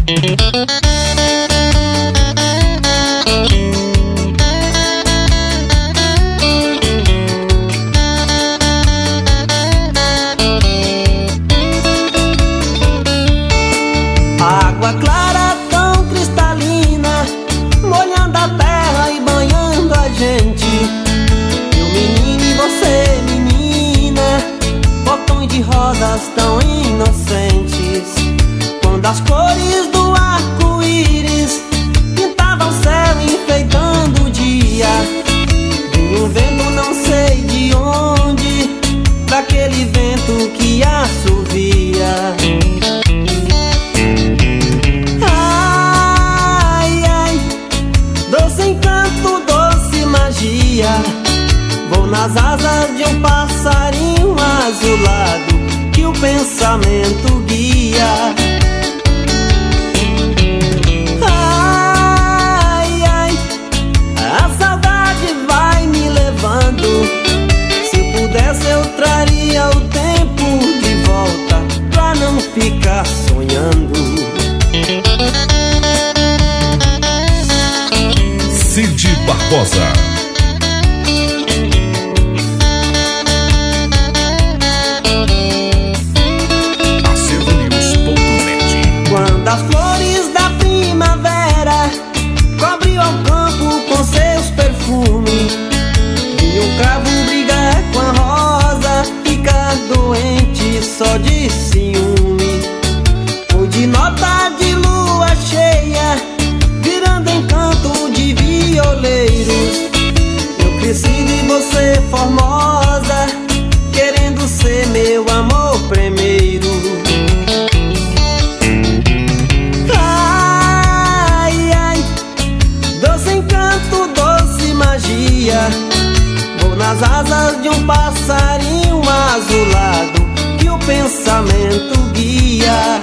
Água clara tão cristalina, molhando a terra e banhando a gente. Eu menino e você menina, botões de rosas tão inocentes. Quando as cores do arco-íris pintavam o céu enfeitando o dia, vinha um vento não sei de onde, daquele vento que assovia. Vou nas asas de um passarinho azulado que o pensamento guia. Ai, ai, a saudade vai me levando. Se eu pudesse eu traria o tempo de volta pra não ficar sonhando. Cid Barbosa. Quando as flores da primavera cobriam o campo com seus perfumes, vinha um cravo brigar com a rosa, ficar doente só de ciúme. Foi de nota de lua cheia, virando encanto de violeiros. Eu cresci de você formosa, querendo ser meu amor primeiro. Vou nas asas de um passarinho azulado que o pensamento guia.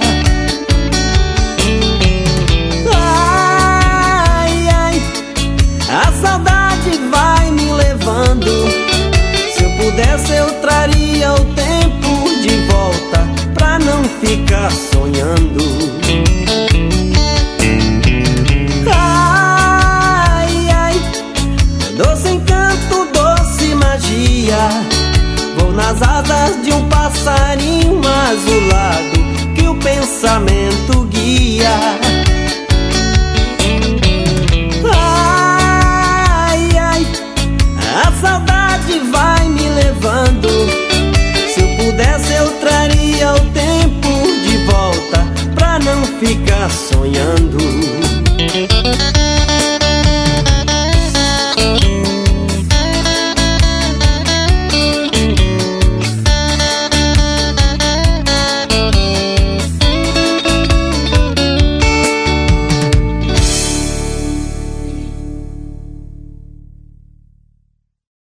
Ai, ai, a saudade vai me levando. Se eu pudesse eu traria o tempo de volta pra não ficar sonhando. Vou nas asas de um passarinho azulado que o pensamento guia. Ai, ai, a saudade vai me levando. Se eu pudesse eu traria o tempo de volta pra não ficar sonhando.